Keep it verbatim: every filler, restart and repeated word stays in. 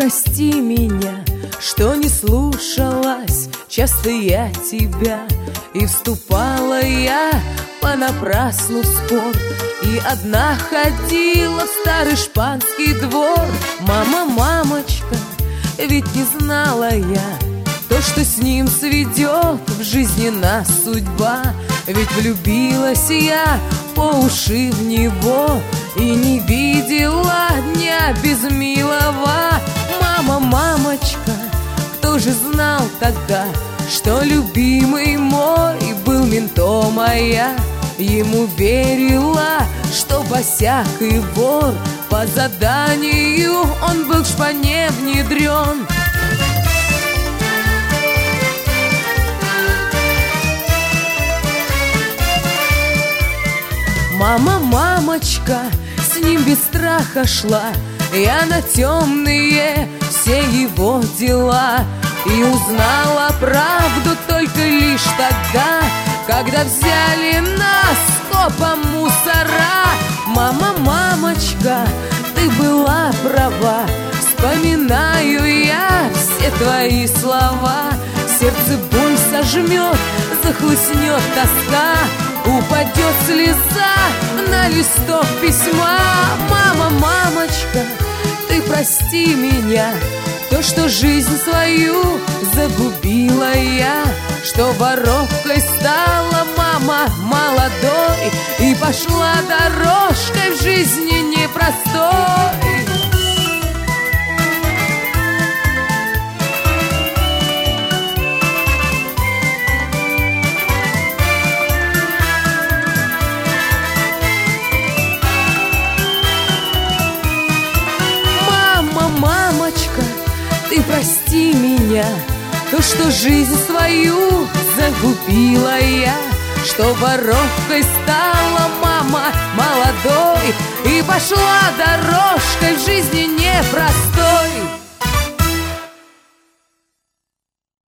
прости меня, что не слушалась часто я тебя, и вступала я понапрасну в спор, и одна ходила в старый шпанский двор. Мама, мамочка, ведь не знала я то, что с ним сведет в жизни нас судьба. Ведь влюбилась я по уши в него и не видела дня без милого. Мама, мамочка, кто же знал тогда, что любимый мой был ментом, а я ему верила, что босяк и вор, по заданию он был в шпане внедрен. Мама, мамочка, с ним без страха шла я на темные все его дела, и узнала правду только лишь тогда, когда взяли нас скопом мусора. Мама, мамочка, ты была права, вспоминаю я все твои слова. Сердце боль сожмет, захлестнет тоска, упадет слеза на листок письма. Мама, мамочка, ты прости меня, то, что жизнь свою загубила я, что воровкой стала мама молодой и пошла дорожкой в жизни непростой. Мамочка, ты прости меня, то, что жизнь свою загубила я, что воровкой стала мама молодой и пошла дорожкой в жизни непростой.